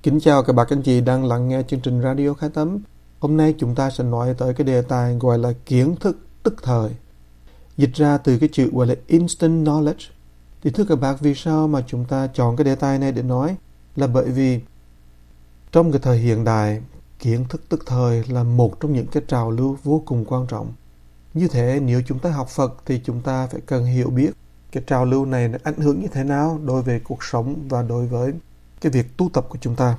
Kính chào các bạn anh chị đang lắng nghe chương trình Radio Khai Tâm. Hôm nay chúng ta sẽ nói tới cái đề tài gọi là kiến thức tức thời. Dịch ra từ cái chữ gọi là instant knowledge. Thì thưa các bạn, vì sao mà chúng ta chọn cái đề tài này để nói? Là bởi vì trong cái thời hiện đại, kiến thức tức thời là một trong những cái trào lưu vô cùng quan trọng. Như thế nếu chúng ta học Phật thì chúng ta phải cần hiểu biết cái trào lưu này nó ảnh hưởng như thế nào đối với cuộc sống và đối với cái việc tu tập của chúng ta.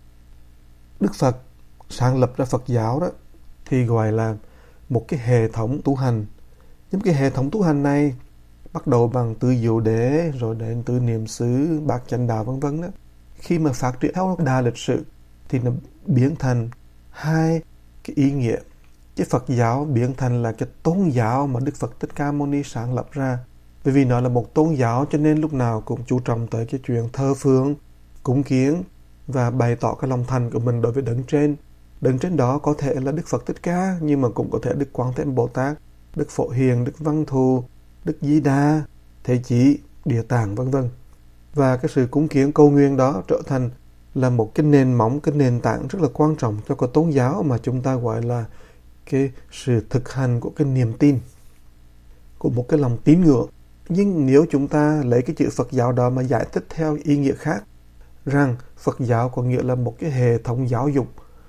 Đức Phật sáng lập ra Phật giáo đó thì gọi là một cái hệ thống tu hành. Nhưng cái hệ thống tu hành này bắt đầu bằng tứ diệu đế rồi đến tứ niệm xứ, bát chánh đạo vân vân đó. Khi mà phát triển theo đà lịch sử thì nó biến thành hai cái ý nghĩa. Cái Phật giáo biến thành là cái tôn giáo mà Đức Phật Thích Ca Mâu Ni sáng lập ra. Bởi vì nó là một tôn giáo cho nên lúc nào cũng chú trọng tới cái chuyện thờ phượng, cúng kiến và bày tỏ cái lòng thành của mình đối với đấng trên. Đấng trên đó có thể là Đức Phật Thích Ca, nhưng mà cũng có thể Đức Quán Thế Âm Bồ Tát, Đức Phổ Hiền, Đức Văn Thù, Đức Di Đà, Thế Chí, Địa Tạng vân vân. Và cái sự cúng kiến cầu nguyện đó trở thành là một cái nền móng, cái nền tảng rất là quan trọng cho cái tôn giáo mà chúng ta gọi là cái sự thực hành của cái niềm tin, của một cái lòng tín ngưỡng. Nhưng nếu chúng ta lấy cái chữ Phật giáo đó mà giải thích theo ý nghĩa khác, rằng Phật giáo có nghĩa là một cái hệ thống giáo dục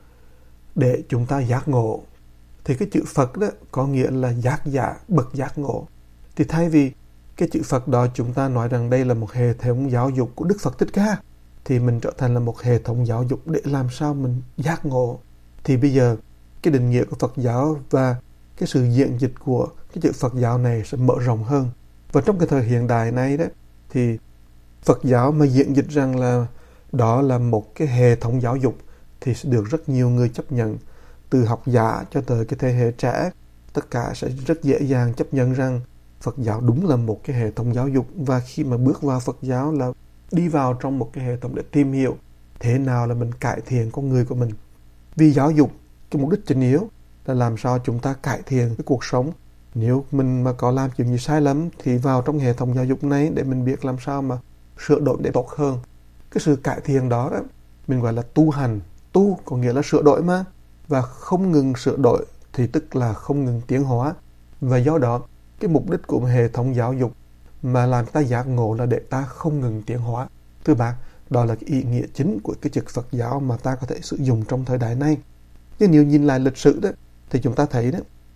để chúng ta giác ngộ, thì cái chữ Phật đó có nghĩa là giác giả, bậc giác ngộ. Thì thay vì cái chữ Phật đó chúng ta nói rằng đây là một hệ thống giáo dục của Đức Phật Thích Ca, thì mình trở thành là một hệ thống giáo dục để làm sao mình giác ngộ. Thì bây giờ cái định nghĩa của Phật giáo và cái sự diễn dịch của cái chữ Phật giáo này sẽ mở rộng hơn. Và trong cái thời hiện đại này đó thì Phật giáo mà diễn dịch rằng là đó là một cái hệ thống giáo dục thì sẽ được rất nhiều người chấp nhận. Từ học giả cho tới cái thế hệ trẻ, tất cả sẽ rất dễ dàng chấp nhận rằng Phật giáo đúng là một cái hệ thống giáo dục. Và khi mà bước vào Phật giáo là đi vào trong một cái hệ thống để tìm hiểu thế nào là mình cải thiện con người của mình. Vì giáo dục, cái mục đích chính yếu là làm sao chúng ta cải thiện cái cuộc sống. Nếu mình mà có làm chuyện gì sai lầm thì vào trong hệ thống giáo dục này để mình biết làm sao mà sửa đổi để tốt hơn. Cái sự cải thiện đó mình gọi là tu hành. Tu có nghĩa là sửa đổi mà. Và không ngừng sửa đổi thì tức là không ngừng tiến hóa. Và do đó cái mục đích của hệ thống giáo dục mà làm ta giác ngộ là để ta không ngừng tiến hóa. Thưa bạn, đó là cái ý nghĩa chính của cái chữ Phật giáo mà ta có thể sử dụng trong thời đại này. Nhưng nếu nhìn lại lịch sử đó thì chúng ta thấy đó,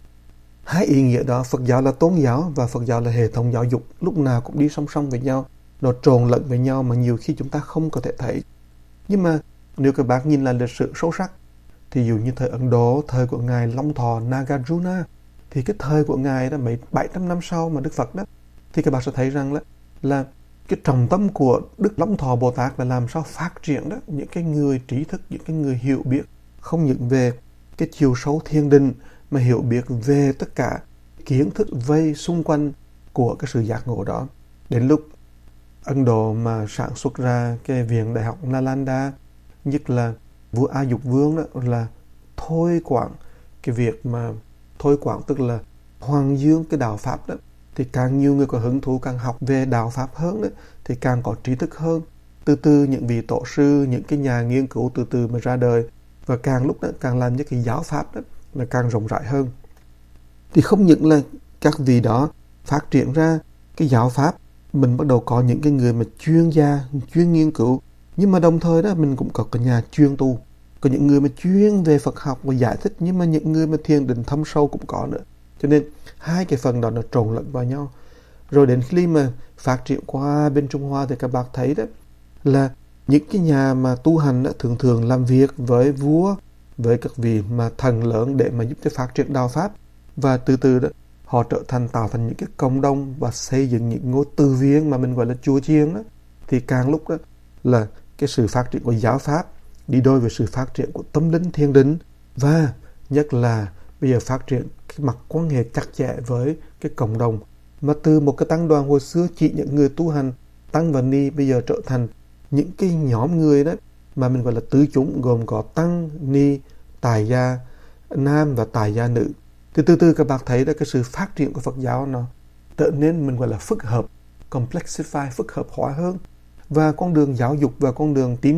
hai ý nghĩa đó, Phật giáo là tôn giáo và Phật giáo là hệ thống giáo dục, lúc nào cũng đi song song với nhau, nó trộn lẫn với nhau mà nhiều khi chúng ta không có thể thấy. Nhưng mà nếu các bạn nhìn lại lịch sử sâu sắc thì dụ như thời Ấn Độ, thời của ngài Long Thọ Nagarjuna, thì cái thời của ngài đó mấy 700 năm sau mà Đức Phật đó, thì các bạn sẽ thấy rằng là cái trọng tâm của Đức Long Thọ Bồ Tát là làm sao phát triển đó những cái người trí thức, những cái người hiểu biết không những về cái chiều sâu thiền định mà hiểu biết về tất cả kiến thức vây xung quanh của cái sự giác ngộ đó. Đến lúc Ấn Độ mà sản xuất ra cái viện đại học Nalanda, nhất là vua A Dục Vương đó là thôi quản cái việc mà thôi quản tức là hoàng dương cái đạo Pháp đó, thì càng nhiều người có hứng thú càng học về đạo Pháp hơn đó, thì càng có trí thức hơn. Từ từ những vị tổ sư, những cái nhà nghiên cứu từ từ mà ra đời, và càng lúc đó càng làm những cái giáo Pháp đó là càng rộng rãi hơn. Thì không những là các vị đó phát triển ra cái giáo Pháp, mình bắt đầu có những cái người mà chuyên gia, chuyên nghiên cứu, nhưng mà đồng thời đó mình cũng có cái nhà chuyên tu, có những người mà chuyên về Phật học và giải thích, nhưng mà những người mà thiền định thâm sâu cũng có nữa. Cho nên hai cái phần đó nó trộn lẫn vào nhau. Rồi đến khi mà phát triển qua bên Trung Hoa thì các bạn thấy đó là những cái nhà mà tu hành đó thường thường làm việc với vua, với các vị mà thần lớn để mà giúp cho phát triển đạo Pháp. Và từ từ đó họ tạo thành những cái cộng đồng và xây dựng những ngôi từ viện mà mình gọi là chùa chiền đó. Thì càng lúc đó là cái sự phát triển của giáo Pháp đi đôi với sự phát triển của tâm linh thiền định, và nhất là bây giờ phát triển cái mặt quan hệ chặt chẽ với cái cộng đồng. Mà từ một cái tăng đoàn hồi xưa chỉ những người tu hành tăng và ni, bây giờ trở thành những cái nhóm người đó mà mình gọi là tứ chúng, gồm có tăng, ni, tài gia nam và tài gia nữ. Thì từ từ các bạn thấy đó, cái sự phát triển của Phật giáo nó trở nên mình gọi là phức hợp, complexify, phức hợp hóa hơn. Và con đường giáo dục và con đường tín ngưỡng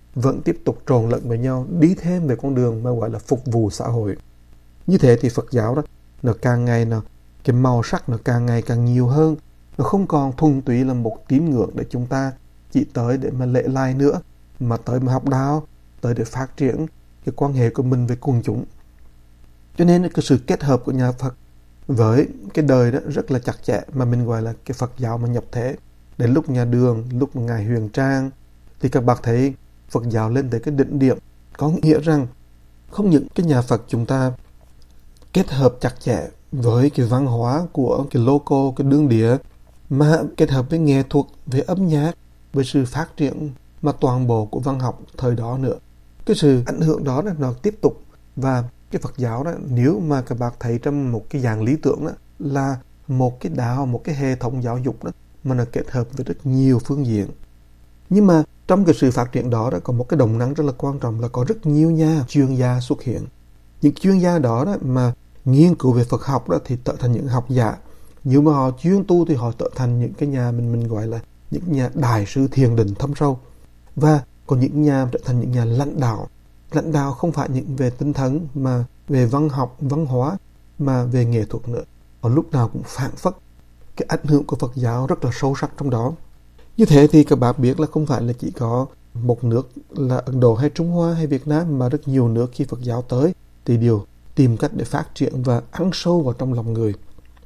vẫn tiếp tục trộn lẫn với nhau, đi thêm về con đường mà gọi là phục vụ xã hội. Như thế thì Phật giáo đó, nó càng ngày cái màu sắc nó càng ngày càng nhiều hơn. Nó không còn thuần túy là một tín ngưỡng để chúng ta chỉ tới để mà lễ lai nữa, mà tới mà học đạo, tới để phát triển cái quan hệ của mình với quần chúng. Cho nên cái sự kết hợp của nhà Phật với cái đời đó rất là chặt chẽ, mà mình gọi là cái Phật giáo mà nhập thế. Đến lúc nhà Đường, lúc mà Ngài Huyền Trang, thì các bạn thấy Phật giáo lên tới cái đỉnh điểm. Có nghĩa rằng không những cái nhà Phật chúng ta kết hợp chặt chẽ với cái văn hóa của cái local, cái đương địa, mà kết hợp với nghệ thuật, với âm nhạc, với sự phát triển mà toàn bộ của văn học thời đó nữa. Cái sự ảnh hưởng đó nó tiếp tục. Và cái Phật giáo đó, nếu mà các bạn thấy trong một cái dạng lý tưởng đó, là một cái đạo, một cái hệ thống giáo dục đó, mà nó kết hợp với rất nhiều phương diện. Nhưng mà trong cái sự phát triển đó có một cái động năng rất là quan trọng là có rất nhiều nhà chuyên gia xuất hiện. Những chuyên gia đó mà nghiên cứu về Phật học đó thì trở thành những học giả. Nếu mà họ chuyên tu thì họ trở thành những cái nhà mình gọi là những nhà đại sư thiền định thâm sâu. Và còn những nhà trở thành những nhà lãnh đạo. Lãnh đạo không phải những về tinh thần mà về văn học, văn hóa, mà về nghệ thuật nữa. Họ lúc nào cũng phản phất cái ảnh hưởng của Phật giáo rất là sâu sắc trong đó. Như thế thì các bạn biết là không phải là chỉ có một nước là Ấn Độ hay Trung Hoa hay Việt Nam, mà rất nhiều nước khi Phật giáo tới thì đều tìm cách để phát triển và ăn sâu vào trong lòng người.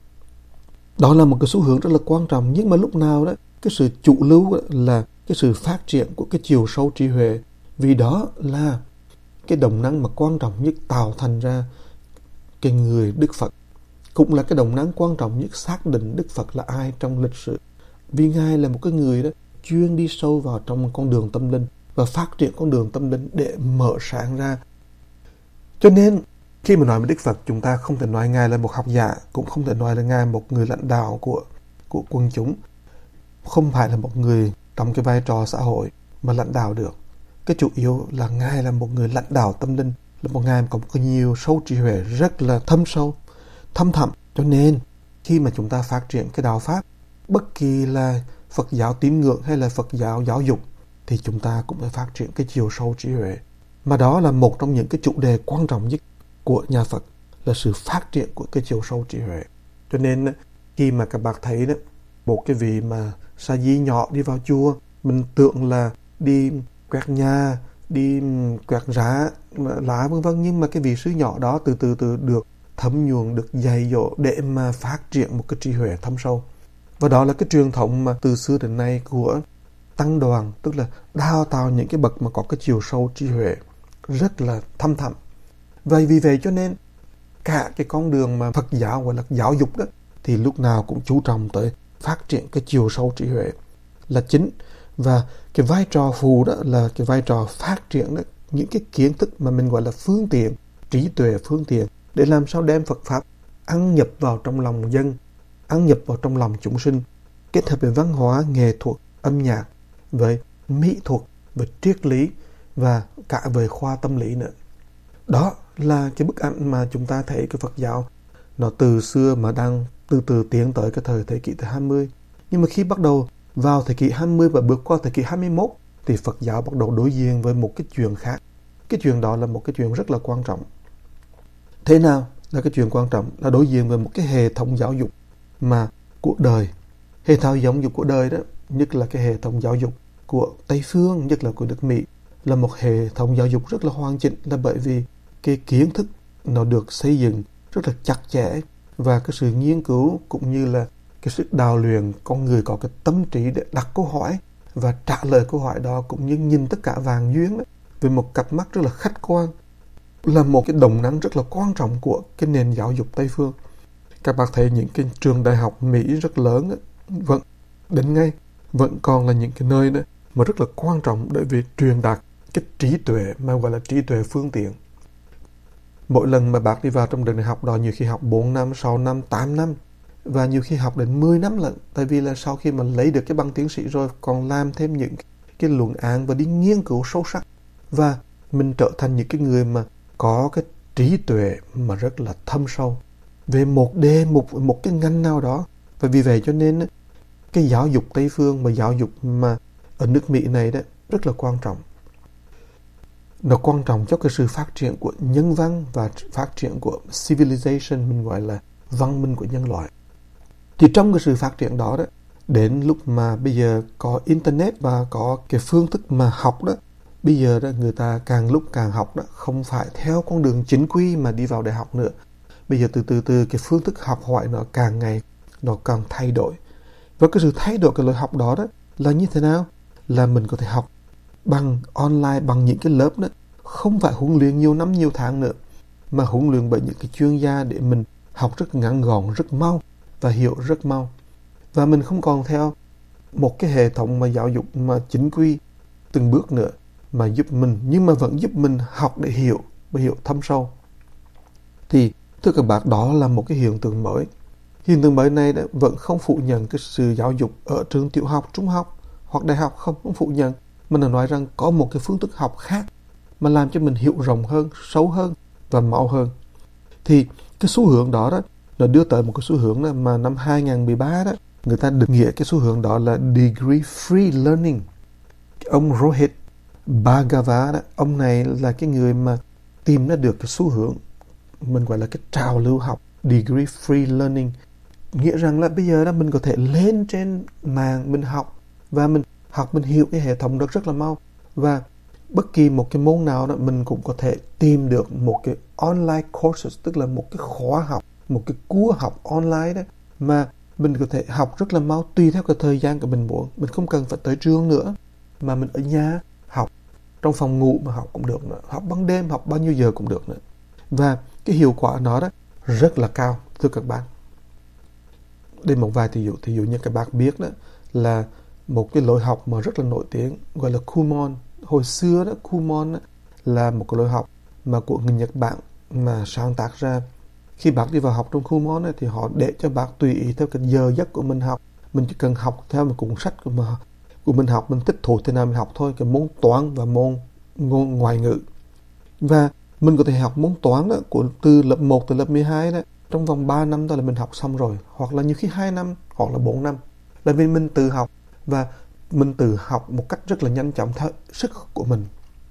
Đó là một cái xu hướng rất là quan trọng. Nhưng mà lúc nào đó cái sự chủ lưu là cái sự phát triển của cái chiều sâu trí huệ, vì đó là cái động năng mà quan trọng nhất tạo thành ra cái người Đức Phật, cũng là cái động năng quan trọng nhất xác định Đức Phật là ai trong lịch sử. Vì Ngài là một cái người đó chuyên đi sâu vào trong con đường tâm linh và phát triển con đường tâm linh để mở sáng ra. Cho nên khi mà nói về Đức Phật, chúng ta không thể nói Ngài là một học giả, cũng không thể nói là Ngài một người lãnh đạo của quần chúng, không phải là một người trong cái vai trò xã hội mà lãnh đạo được. Cái chủ yếu là Ngài là một người lãnh đạo tâm linh, là một Ngài có một nhiều sâu trí huệ rất là thâm sâu, thâm thẳm. Cho nên khi mà chúng ta phát triển cái đạo Pháp, bất kỳ là Phật giáo tín ngưỡng hay là Phật giáo giáo dục, thì chúng ta cũng phải phát triển cái chiều sâu trí huệ. Mà đó là một trong những cái chủ đề quan trọng nhất của nhà Phật, là sự phát triển của cái chiều sâu trí huệ. Cho nên khi mà các bạn thấy đó, một cái vị mà sa di nhỏ đi vào chùa, mình tưởng là đi quét nhà, đi quét rác, lá vân vân, nhưng mà cái vị sư nhỏ đó từ từ được thấm nhuần, được dạy dỗ để mà phát triển một cái trí huệ thâm sâu. Và đó là cái truyền thống mà từ xưa đến nay của tăng đoàn, tức là đào tạo những cái bậc mà có cái chiều sâu trí huệ rất là thâm thẳm. Và vì vậy cho nên cả cái con đường mà Phật giáo gọi là giáo dục đó, thì lúc nào cũng chú trọng tới phát triển cái chiều sâu trí huệ là chính. Và cái vai trò phụ đó là cái vai trò phát triển đó, những cái kiến thức mà mình gọi là phương tiện, trí tuệ phương tiện, để làm sao đem Phật Pháp ăn nhập vào trong lòng dân, ăn nhập vào trong lòng chúng sinh, kết hợp với văn hóa, nghệ thuật, âm nhạc, với mỹ thuật, với triết lý và cả về khoa tâm lý nữa. Đó là cái bức ảnh mà chúng ta thấy cái Phật giáo nó từ xưa mà đang từ từ tiến tới cái thế kỷ thứ 20. Nhưng mà khi bắt đầu vào thế kỷ 20 và bước qua thế kỷ 21 thì Phật giáo bắt đầu đối diện với một cái chuyện khác. Cái chuyện đó là một cái chuyện rất là quan trọng. Thế nào là cái chuyện quan trọng? Là đối diện với một cái hệ thống giáo dục mà của đời. Hệ thống giáo dục của đời đó, nhất là cái hệ thống giáo dục của Tây Phương, nhất là của nước Mỹ, là một hệ thống giáo dục rất là hoàn chỉnh, là bởi vì cái kiến thức nó được xây dựng rất là chặt chẽ, và cái sự nghiên cứu cũng như là cái sự đào luyện con người có cái tâm trí để đặt câu hỏi và trả lời câu hỏi đó, cũng như nhìn tất cả vàng duyên đó, với một cặp mắt rất là khách quan, là một cái động năng rất là quan trọng của cái nền giáo dục Tây Phương. Các bạn thấy những cái trường đại học Mỹ rất lớn đó, đến ngay vẫn còn là những cái nơi đó mà rất là quan trọng để vì truyền đạt cái trí tuệ mà gọi là trí tuệ phương tiện. Mỗi lần mà bác đi vào trong trường đại học đó, nhiều khi học 4 năm, 6 năm, 8 năm, và nhiều khi học đến 10 năm lận. Tại vì là sau khi mà lấy được cái bằng tiến sĩ rồi, còn làm thêm những cái luận án và đi nghiên cứu sâu sắc, và mình trở thành những cái người mà có cái trí tuệ mà rất là thâm sâu về một đề mục, một cái ngành nào đó. Và vì vậy cho nên cái giáo dục Tây Phương, mà giáo dục mà ở nước Mỹ này đó rất là quan trọng. nó quan trọng cho cái sự phát triển của nhân văn và phát triển của civilization, mình gọi là văn minh của nhân loại. Thì trong cái sự phát triển đó, đến lúc mà bây giờ có internet và có cái phương thức mà học đó, bây giờ đó người ta càng lúc càng học đó, không phải theo con đường chính quy mà đi vào đại học nữa. Bây giờ từ cái phương thức học hỏi nó càng ngày nó càng thay đổi. Và cái sự thay đổi cái loại học đó là như thế nào? Là mình có thể học bằng online, bằng những cái lớp đó, không phải huấn luyện nhiều năm nhiều tháng nữa, mà huấn luyện bởi những cái chuyên gia để mình học rất ngắn gọn, rất mau và hiểu rất mau. Và mình không còn theo một cái hệ thống mà giáo dục mà chính quy từng bước nữa mà giúp mình, nhưng mà vẫn giúp mình học để hiểu và hiểu thâm sâu. Thì thưa các bạn, đó là một cái hiện tượng mới. Hiện tượng mới này vẫn không phủ nhận cái sự giáo dục ở trường tiểu học, trung học hoặc đại học, không phủ nhận. Mình đã nói rằng có một cái phương thức học khác mà làm cho mình hiểu rộng hơn, sâu hơn và mau hơn. Thì cái xu hướng đó nó đưa tới một cái xu hướng đó mà năm 2013 đó, người ta định nghĩa cái xu hướng đó là degree free learning. Ông Rohit Bhargava đó, ông này là cái người mà tìm ra được cái xu hướng mình gọi là cái trào lưu học degree free learning, nghĩa rằng là bây giờ đó mình có thể lên trên mạng mình học và mình học, mình hiểu cái hệ thống đó rất là mau, và bất kỳ một cái môn nào đó mình cũng có thể tìm được một cái online courses, tức là một cái khóa học, một cái cua học online đó mà mình có thể học rất là mau tùy theo cái thời gian của mình muốn. Mình không cần phải tới trường nữa mà mình ở nhà học, trong phòng ngủ mà học cũng được nữa, học ban đêm, học bao nhiêu giờ cũng được nữa. Và cái hiệu quả nó đó rất là cao, thưa các bạn. Đây một vài thí dụ như các bạn biết đó là một cái lối học mà rất là nổi tiếng gọi là Kumon. Hồi xưa đó, Kumon đó là một cái lối học mà của người Nhật Bản mà sáng tác ra. Khi bác đi vào học trong Kumon thì họ để cho bác tùy ý theo cái giờ giấc của mình học. Mình chỉ cần học theo một cuốn sách của mình học, mình thích thú thế nào mình học thôi, cái môn toán và môn ngoại ngữ. Và mình có thể học môn toán đó từ lớp 1 tới lớp 12 đó trong vòng 3 năm đó là mình học xong rồi, hoặc là nhiều khi 2 năm hoặc là 4 năm. Là vì mình tự học và mình tự học một cách rất là nhanh chóng theo sức của mình.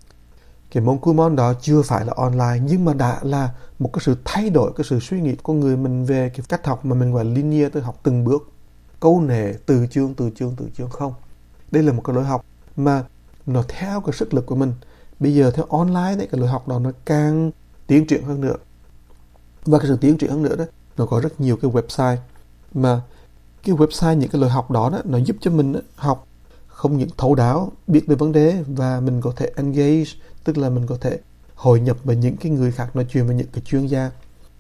Cái môn Kumon đó chưa phải là online, nhưng mà đã là một cái sự thay đổi cái sự suy nghĩ của con người mình về cái cách học mà mình gọi là linear, tức học từng bước, câu nệ, từ chương không. Đây là một cái lối học mà nó theo cái sức lực của mình. Bây giờ theo online đấy, cái lối học đó nó càng tiến triển hơn nữa. Và cái sự tiến triển hơn nữa đó, nó có rất nhiều cái website, mà cái website những cái lối học đó nó giúp cho mình học không những thấu đáo, biết về vấn đề, và mình có thể engage, tức là mình có thể hội nhập với những cái người khác, nói chuyện với những cái chuyên gia.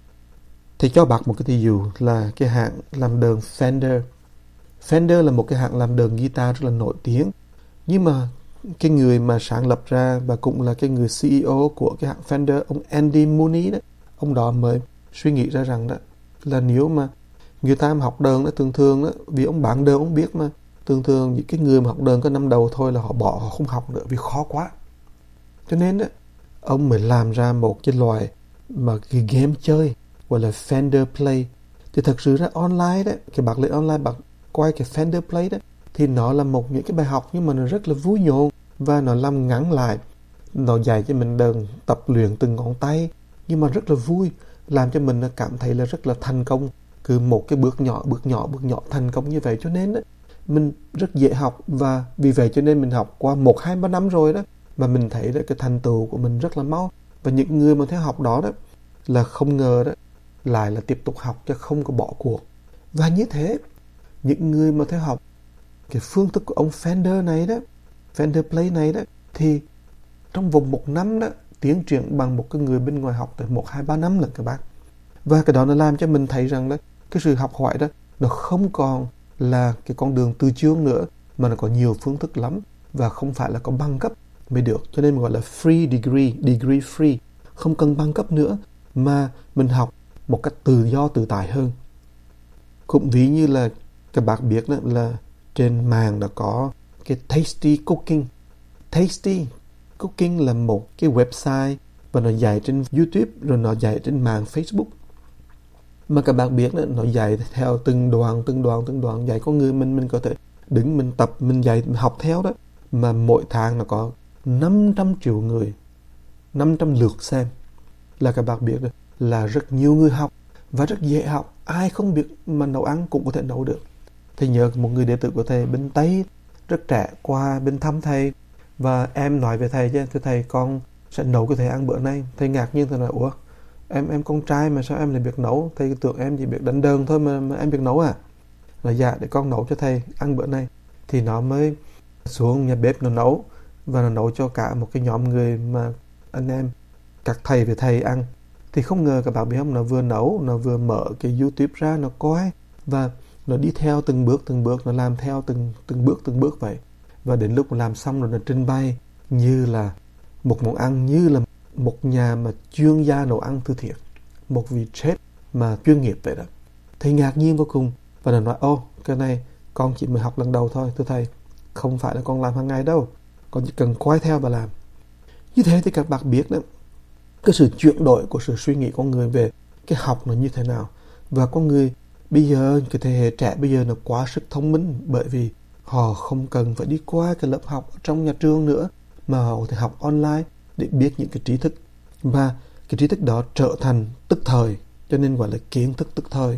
Thì cho bạn một cái ví dụ là cái hãng làm đờn Fender. Fender là một cái hãng làm đờn guitar rất là nổi tiếng, nhưng mà cái người mà sáng lập ra và cũng là cái người CEO của cái hãng Fender, ông Andy Mooney đó, ông đó mới suy nghĩ ra rằng đó là nếu mà người ta mà học đờn đó, thường đó, vì ông bạn đờn ông biết mà, thường những cái người mà học đờn có năm đầu thôi là họ bỏ, họ không học nữa vì khó quá. Cho nên đó, ông mới làm ra một cái loại mà cái game chơi gọi là Fender Play. Thì thật sự ra online đó, cái bạn lên online bạn quay cái Fender Play đó, thì nó là một những cái bài học nhưng mà nó rất là vui nhộn, và nó làm ngắn lại, nó dạy cho mình đờn, tập luyện từng ngón tay, nhưng mà rất là vui, làm cho mình cảm thấy là rất là thành công. Cứ một cái bước nhỏ thành công như vậy, cho nên đó, mình rất dễ học, và vì vậy cho nên mình học qua 1, 2, 3 năm rồi đó, mà mình thấy đó, cái thành tựu của mình rất là mau. Và những người mà theo học đó là không ngờ đó lại là tiếp tục học chứ không có bỏ cuộc. Và như thế, những người mà theo học cái phương thức của ông Fender này đó, Fender Play này đó, thì trong vòng 1 năm đó tiến triển bằng một cái người bên ngoài học tới 1, 2, 3 năm lần các bạn. Và cái đó nó làm cho mình thấy rằng đó, cái sự học hỏi đó nó không còn là cái con đường từ chương nữa, mà nó có nhiều phương thức lắm, và không phải là có bằng cấp mới được. Cho nên mình gọi là free degree free, không cần bằng cấp nữa mà mình học một cách tự do tự tại hơn. Cũng ví như là các bạn biết đó, là trên mạng đã có cái Tasty Cooking là một cái website, và nó dạy trên YouTube, rồi nó dạy trên mạng Facebook. Mà các bạn biết đó, nó dạy theo từng đoạn dạy con người mình có thể đứng mình tập, mình dạy, mình học theo đó. Mà mỗi tháng nó có 500 triệu người 500 lượt xem, là các bạn biết là rất nhiều người học và rất dễ học. Ai không biết mà nấu ăn cũng có thể nấu được. Thầy nhớ một người đệ tử của thầy bên Tây rất trẻ qua bên thăm thầy, và em nói về thầy chứ, thưa thầy con sẽ nấu cho thầy ăn bữa nay. Thầy ngạc nhiên, thầy nói ủa em con trai mà sao em lại biết nấu? Thầy tưởng em chỉ biết đánh đơn thôi mà em biết nấu à? Là dạ, để con nấu cho thầy ăn bữa nay. Thì nó mới xuống nhà bếp nó nấu, và nó nấu cho cả một cái nhóm người mà anh em các thầy về thầy ăn. Thì không ngờ các bạn biết không, nó vừa nấu, nó vừa mở cái YouTube ra, nó coi và nó đi theo từng bước, nó làm theo từng bước vậy. Và đến lúc làm xong rồi nó trình bày như là một món ăn, như là một nhà mà chuyên gia nấu ăn từ thiệt, một vị chef mà chuyên nghiệp vậy đó. Thầy ngạc nhiên vô cùng, và nó nói cái này con chỉ mới học lần đầu thôi, thưa thầy, không phải là con làm hàng ngày đâu, con chỉ cần quay theo và làm. Như thế thì các bạn biết đó, cái sự chuyển đổi của sự suy nghĩ con người về cái học nó như thế nào. Và con người bây giờ, cái thế hệ trẻ bây giờ nó quá sức thông minh, bởi vì họ không cần phải đi qua cái lớp học trong nhà trường nữa, mà họ có thể học online để biết những cái trí thức, và cái trí thức đó trở thành tức thời, cho nên gọi là kiến thức tức thời.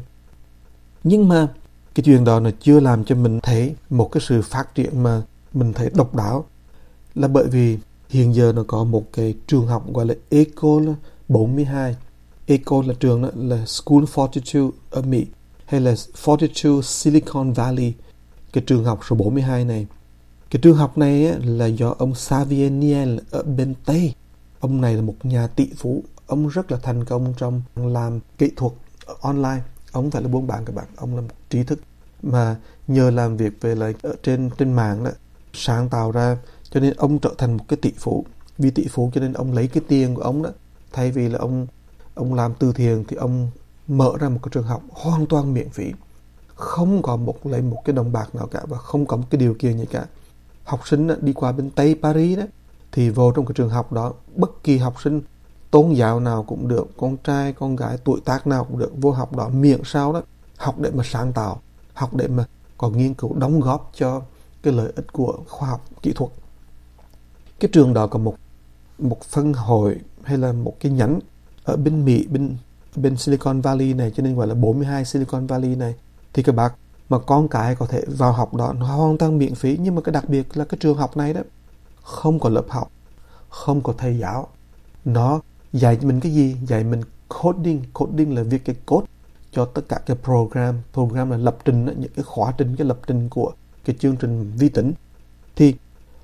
Nhưng mà cái chuyện đó nó chưa làm cho mình thấy một cái sự phát triển mà mình thấy độc đáo, là bởi vì hiện giờ nó có một cái trường học gọi là École 42. École là trường đó, là School 42 ở Mỹ, hay là 42 Silicon Valley. Cái trường học số 42 này, cái trường học này á, là do ông Xavier Niel ở bên Tây. Ông này là một nhà tỷ phú, ông rất là thành công trong làm kỹ thuật online. Ông phải là buôn bán các bạn, ông là một trí thức mà nhờ làm việc về là ở trên mạng đó, sáng tạo ra, cho nên ông trở thành một cái tỷ phú. Vì tỷ phú cho nên ông lấy cái tiền của ông đó, thay vì là ông làm từ thiện thì ông mở ra một cái trường học hoàn toàn miễn phí, không có lấy một cái đồng bạc nào cả, và không có một cái điều kiện gì cả. Học sinh đó, đi qua bên Tây Paris đó, thì vô trong cái trường học đó, bất kỳ học sinh tôn giáo nào cũng được, con trai, con gái, tuổi tác nào cũng được, vô học đó miễn sao đó, học để mà sáng tạo, học để mà có nghiên cứu đóng góp cho cái lợi ích của khoa học kỹ thuật. Cái trường đó có một phân hội hay là một cái nhánh ở bên Mỹ, bên Silicon Valley này, cho nên gọi là 42 Silicon Valley này. Thì các bạn mà con cái có thể vào học đó, nó hoàn toàn miễn phí. Nhưng mà cái đặc biệt là cái trường học này đó, không có lớp học, không có thầy giáo. Nó dạy mình cái gì? Dạy mình coding. Coding là viết cái code cho tất cả cái program. Program là lập trình, những cái khóa trình, cái lập trình của cái chương trình vi tính. Thì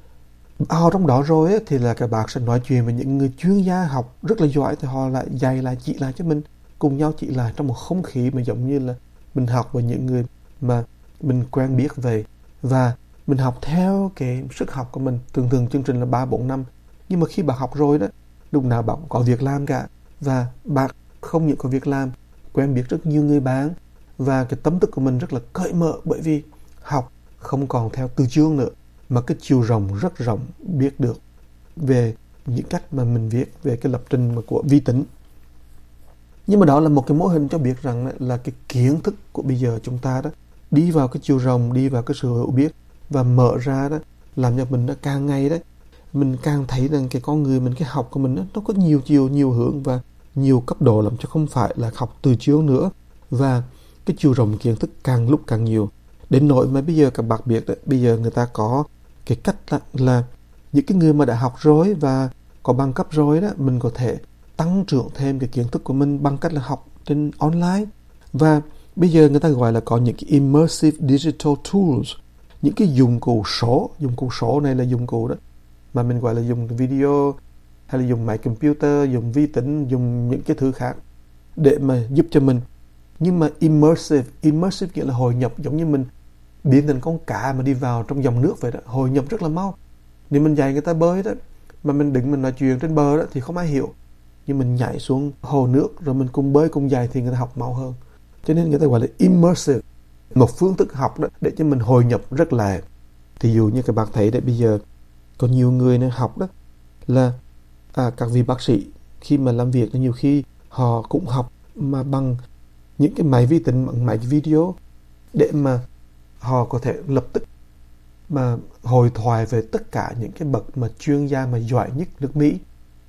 ở trong đó rồi ấy, thì là các bạn sẽ nói chuyện với những người chuyên gia học rất là giỏi, thì họ lại dạy lại, chỉ lại cho mình, cùng nhau chỉ lại trong một không khí mà giống như là mình học với những người mà mình quen biết về. Và mình học theo cái sức học của mình. Thường chương trình là 3-4 năm. Nhưng mà khi bạn học rồi đó, lúc nào bạn cũng có việc làm cả. Và bạn không những có việc làm, quen biết rất nhiều người bạn, và cái tâm thức của mình rất là cởi mở, bởi vì học không còn theo từ chương nữa, mà cái chiều rộng rất rộng, biết được về những cách mà mình viết về cái lập trình của vi tính. Nhưng mà đó là một cái mô hình cho biết rằng là cái kiến thức của bây giờ chúng ta đó, đi vào cái chiều rộng, đi vào cái sự hiểu biết và mở ra đó, làm cho mình nó càng ngày đấy, mình càng thấy rằng cái con người mình, cái học của mình đó, nó có nhiều chiều, nhiều hướng và nhiều cấp độ lắm, chứ không phải là học từ chương nữa. Và cái chiều rộng kiến thức càng lúc càng nhiều, đến nỗi mà bây giờ các bạn biết đấy, bây giờ người ta có cái cách là những cái người mà đã học rồi và có bằng cấp rồi đó, mình có thể tăng trưởng thêm cái kiến thức của mình bằng cách là học trên online. Và bây giờ người ta gọi là có những cái immersive digital tools, những cái dụng cụ số. Dụng cụ số này là dụng cụ đó mà mình gọi là dùng video, hay là dùng máy computer, dùng vi tính, dùng những cái thứ khác để mà giúp cho mình. Nhưng mà immersive nghĩa là hội nhập, giống như mình biến thành con cá mà đi vào trong dòng nước vậy đó, hội nhập rất là mau. Nếu mình dạy người ta bơi đó, mà mình đứng mình nói chuyện trên bờ đó thì không ai hiểu. Nhưng mình nhảy xuống hồ nước rồi mình cùng bơi cùng dạy thì người ta học mau hơn. Cho nên người ta gọi là immersive, một phương thức học đó để cho mình hội nhập rất là. Thì dụ như các bạn thấy đấy, bây giờ có nhiều người này học đó là các vị bác sĩ khi mà làm việc nhiều khi họ cũng học mà bằng những cái máy vi tính, bằng máy video, để mà họ có thể lập tức mà hội thoại về tất cả những cái bậc mà chuyên gia mà giỏi nhất nước Mỹ,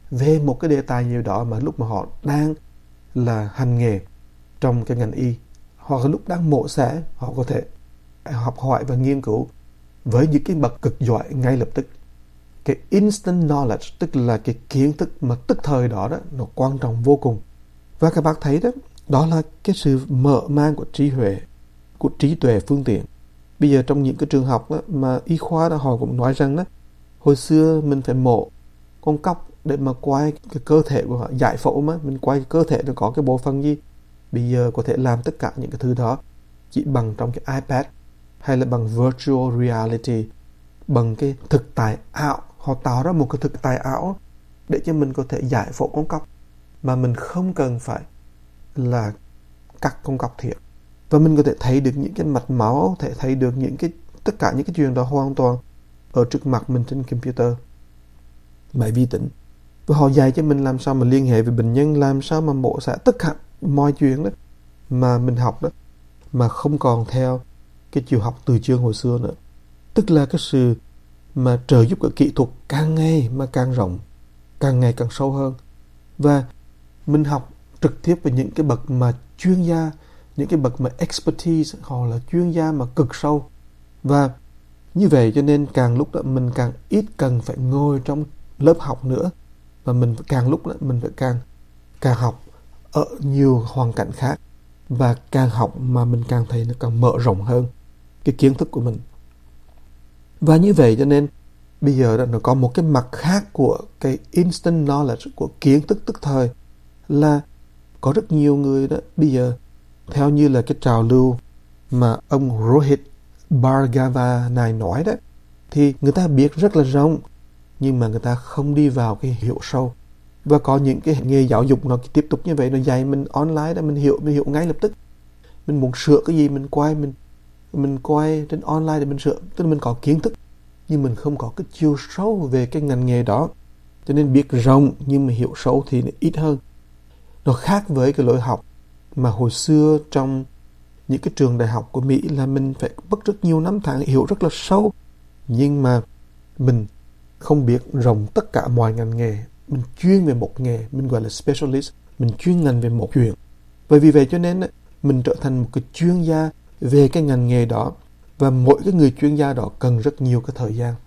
về một cái đề tài gì đó mà lúc mà họ đang là hành nghề trong cái ngành y, hoặc là lúc đang mổ xẻ, họ có thể học hỏi và nghiên cứu với những cái bậc cực giỏi ngay lập tức. Cái instant knowledge, tức là cái kiến thức mà tức thời đó, nó quan trọng vô cùng. Và các bác thấy đó là cái sự mở mang của trí tuệ phương tiện. Bây giờ trong những cái trường học mà y khoa họ cũng nói rằng hồi xưa mình phải mổ con cóc để mà quay cái cơ thể của họ, giải phẫu mà mình quay cơ thể nó có cái bộ phận gì. Bây giờ có thể làm tất cả những cái thứ đó chỉ bằng trong cái iPad, hay là bằng virtual reality, bằng cái thực tại ảo. Họ tạo ra một cái thực tại ảo để cho mình có thể giải phẫu con cóc mà mình không cần phải là cắt con cóc thiệt. Và mình có thể thấy được những cái mạch máu, thể thấy được tất cả những cái chuyện đó hoàn toàn ở trước mặt mình trên computer, máy vi tính. Và họ dạy cho mình làm sao mà liên hệ với bệnh nhân, làm sao mà mổ xẻ, tất cả mọi chuyện đó mà mình học đó, mà không còn theo cái chiều học từ chương hồi xưa nữa. Tức là cái sự mà trợ giúp của kỹ thuật càng ngày mà càng rộng, càng ngày càng sâu hơn. Và mình học trực tiếp với những cái bậc mà chuyên gia, những cái bậc mà expertise, họ là chuyên gia mà cực sâu. Và như vậy cho nên càng lúc đó mình càng ít cần phải ngồi trong lớp học nữa, và mình càng lúc đó mình phải càng học ở nhiều hoàn cảnh khác, và càng học mà mình càng thấy nó càng mở rộng hơn cái kiến thức của mình. Và như vậy cho nên bây giờ đó, nó có một cái mặt khác của cái instant knowledge, của kiến thức tức thời, là có rất nhiều người đó bây giờ theo như là cái trào lưu mà ông Rohit Bhargava này nói đó, thì người ta biết rất là rộng nhưng mà người ta không đi vào cái hiểu sâu. Và có những cái nghề giáo dục nó tiếp tục như vậy, nó dạy mình online đó, mình hiểu ngay lập tức. Mình muốn sửa cái gì mình quay trên online để mình sửa, tức là mình có kiến thức nhưng mình không có cái chiều sâu về cái ngành nghề đó. Cho nên biết rộng nhưng mà hiểu sâu thì nó ít hơn. Nó khác với cái lối học mà hồi xưa trong những cái trường đại học của Mỹ là mình phải mất rất nhiều năm tháng hiểu rất là sâu, nhưng mà mình không biết rộng tất cả mọi ngành nghề. Mình chuyên về một nghề, mình gọi là specialist, mình chuyên ngành về một chuyện. Bởi vì vậy cho nên mình trở thành một cái chuyên gia về cái ngành nghề đó, và mỗi cái người chuyên gia đó cần rất nhiều cái thời gian.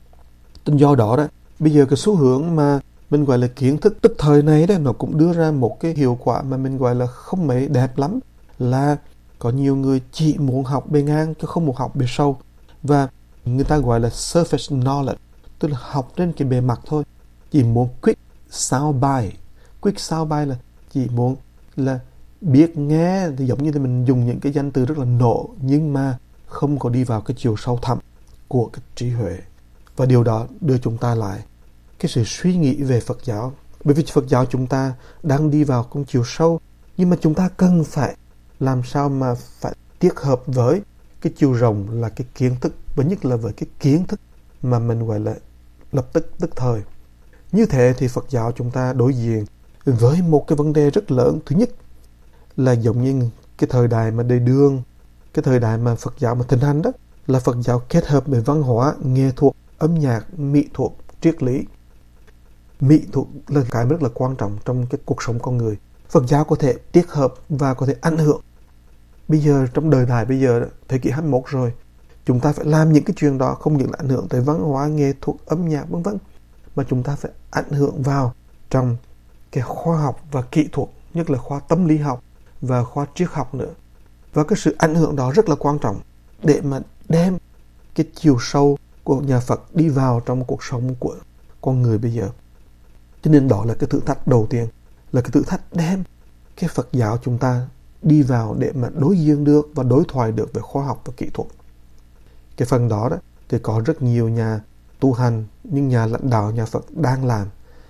Do đó bây giờ cái xu hướng mà mình gọi là kiến thức tức thời này đó, nó cũng đưa ra một cái hiệu quả mà mình gọi là không mấy đẹp lắm, là có nhiều người chỉ muốn học bề ngang chứ không muốn học bề sâu, và người ta gọi là surface knowledge, tức là học trên cái bề mặt thôi, chỉ muốn quick soundbite. Quick soundbite là chỉ muốn là biết nghe, thì giống như là mình dùng những cái danh từ rất là nổ, nhưng mà không có đi vào cái chiều sâu thẳm của cái trí huệ. Và điều đó đưa chúng ta lại cái sự suy nghĩ về Phật giáo. Bởi vì Phật giáo chúng ta đang đi vào con chiều sâu, nhưng mà chúng ta cần phải làm sao mà phải kết hợp với cái chiều rộng là cái kiến thức, và nhất là với cái kiến thức mà mình gọi là lập tức tức thời. Như thế thì Phật giáo chúng ta đối diện với một cái vấn đề rất lớn. Thứ nhất là giống như cái thời đại mà Đời Đường, cái thời đại mà Phật giáo mà thịnh hành đó, là Phật giáo kết hợp với văn hóa, nghệ thuật, âm nhạc, mỹ thuật, triết lý. Mỹ thuật là cái rất là quan trọng trong cái cuộc sống con người. Phật giáo có thể kết hợp và có thể ảnh hưởng. Bây giờ trong đời đại bây giờ, thế kỷ 21 rồi, chúng ta phải làm những cái chuyện đó, không những là ảnh hưởng tới văn hóa, nghệ thuật, âm nhạc vân vân, mà chúng ta phải ảnh hưởng vào trong cái khoa học và kỹ thuật, nhất là khoa tâm lý học và khoa triết học nữa. Và cái sự ảnh hưởng đó rất là quan trọng để mà đem cái chiều sâu của nhà Phật đi vào trong cuộc sống của con người bây giờ. Cho nên đó là cái thử thách đầu tiên, là cái thử thách đem cái Phật giáo chúng ta đi vào để mà đối diện được và đối thoại được về khoa học và kỹ thuật. Cái phần đó thì có rất nhiều nhà tu hành, những nhà lãnh đạo nhà Phật đang làm,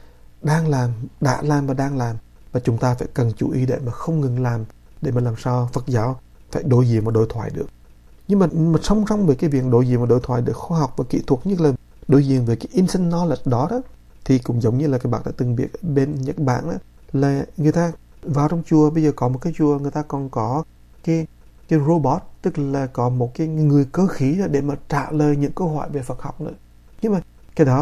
đã làm và đang làm. Và chúng ta phải cần chú ý để mà không ngừng làm, để mà làm sao Phật giáo phải đối diện và đối thoại được. Nhưng mà song song với cái việc đối diện và đối thoại được khoa học và kỹ thuật, nhất là đối diện với cái instant knowledge đó, thì cũng giống như là các bạn đã từng biết bên Nhật Bản đó, là người ta vào trong chùa, bây giờ có một cái chùa người ta còn có cái robot, tức là có một cái người cơ khí để mà trả lời những câu hỏi về Phật học nữa. Nhưng mà cái đó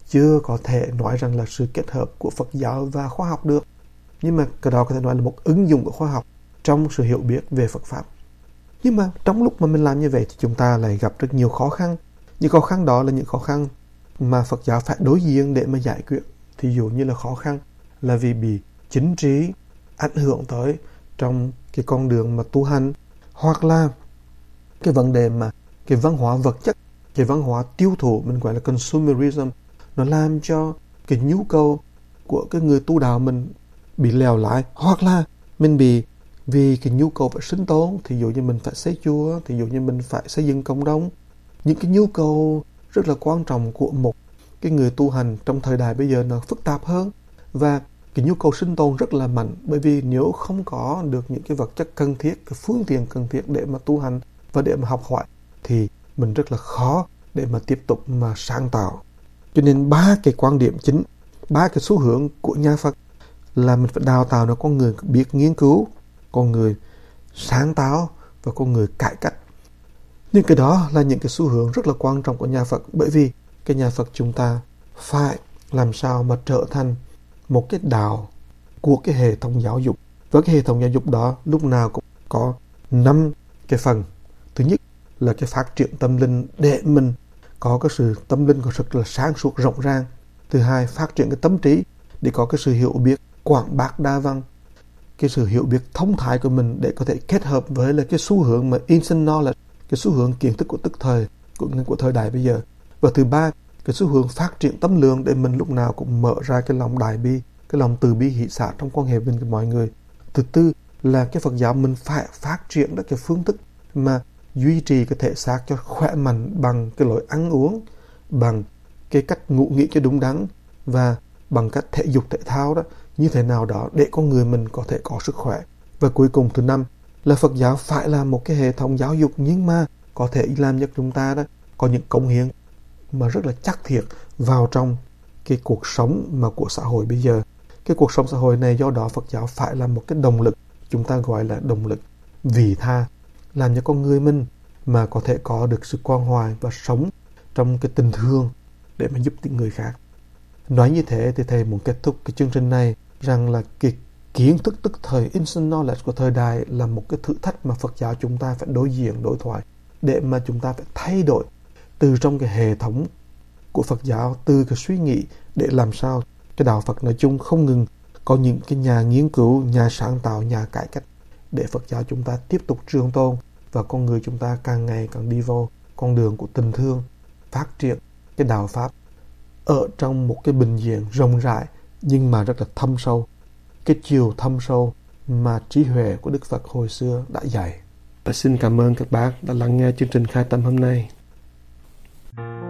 chưa có thể nói rằng là sự kết hợp của Phật giáo và khoa học được. Nhưng mà cái đó có thể nói là một ứng dụng của khoa học trong sự hiểu biết về Phật Pháp. Nhưng mà trong lúc mà mình làm như vậy thì chúng ta lại gặp rất nhiều khó khăn. Những khó khăn đó là những khó khăn mà Phật giáo phải đối diện để mà giải quyết. Thí dụ như là khó khăn là vì bị chính trị ảnh hưởng tới trong cái con đường mà tu hành, hoặc là cái vấn đề mà cái văn hóa vật chất, cái văn hóa tiêu thụ, mình gọi là consumerism, nó làm cho cái nhu cầu của cái người tu đạo mình bị lèo lại, hoặc là mình bị vì cái nhu cầu phải sinh tồn, thí dụ như mình phải xây chùa, thí dụ như mình phải xây dựng cộng đồng, những cái nhu cầu rất là quan trọng của một cái người tu hành trong thời đại bây giờ nó phức tạp hơn, và cái nhu cầu sinh tồn rất là mạnh, bởi vì nếu không có được những cái vật chất cần thiết, cái phương tiện cần thiết để mà tu hành và để mà học hỏi thì mình rất là khó để mà tiếp tục mà sáng tạo. Cho nên 3 cái quan điểm chính, 3 cái xu hướng của nhà Phật là mình phải đào tạo được con người biết nghiên cứu, con người sáng tạo và con người cải cách. Nhưng cái đó là những cái xu hướng rất là quan trọng của nhà Phật, bởi vì cái nhà Phật chúng ta phải làm sao mà trở thành một cái đạo của cái hệ thống giáo dục. Và cái hệ thống giáo dục đó lúc nào cũng có 5 cái phần. Thứ nhất là cái phát triển tâm linh để mình có cái sự tâm linh có rất là sáng suốt rộng ràng. Thứ hai, phát triển cái tâm trí để có cái sự hiểu biết quảng bác đa văn, cái sự hiểu biết thông thái của mình để có thể kết hợp với là cái xu hướng mà instant knowledge, cái xu hướng kiến thức của tức thời của thời đại bây giờ. Và thứ ba, cái xu hướng phát triển tâm lượng để mình lúc nào cũng mở ra cái lòng đại bi, cái lòng từ bi hỷ xả trong quan hệ với mọi người. Thứ tư là cái Phật giáo mình phải phát triển được cái phương thức mà duy trì cái thể xác cho khỏe mạnh bằng cái lối ăn uống, bằng cái cách ngủ nghỉ cho đúng đắn, và bằng cách thể dục thể thao đó như thế nào đó để con người mình có thể có sức khỏe. Và cuối cùng thứ năm là Phật giáo phải là một cái hệ thống giáo dục nhưng mà có thể làm cho chúng ta đó có những cống hiến mà rất là chắc thiệt vào trong cái cuộc sống mà của xã hội bây giờ. Cái cuộc sống xã hội này do đó Phật giáo phải là một cái động lực, chúng ta gọi là động lực vị tha, làm cho con người mình mà có thể có được sự quan hoài và sống trong cái tình thương để mà giúp những người khác. Nói như thế thì thầy muốn kết thúc cái chương trình này rằng là cái kiến thức tức thời instant knowledge của thời đại là một cái thử thách mà Phật giáo chúng ta phải đối diện, đối thoại, để mà chúng ta phải thay đổi từ trong cái hệ thống của Phật giáo, từ cái suy nghĩ để làm sao cái đạo Phật nói chung không ngừng có những cái nhà nghiên cứu, nhà sáng tạo, nhà cải cách để Phật giáo chúng ta tiếp tục trường tồn và con người chúng ta càng ngày càng đi vào con đường của tình thương, phát triển cái đạo Pháp ở trong một cái bình diện rộng rãi nhưng mà rất là thâm sâu, cái chiều thâm sâu mà trí huệ của Đức Phật hồi xưa đã dạy. Và xin cảm ơn các bác đã lắng nghe chương trình Khai Tâm hôm nay.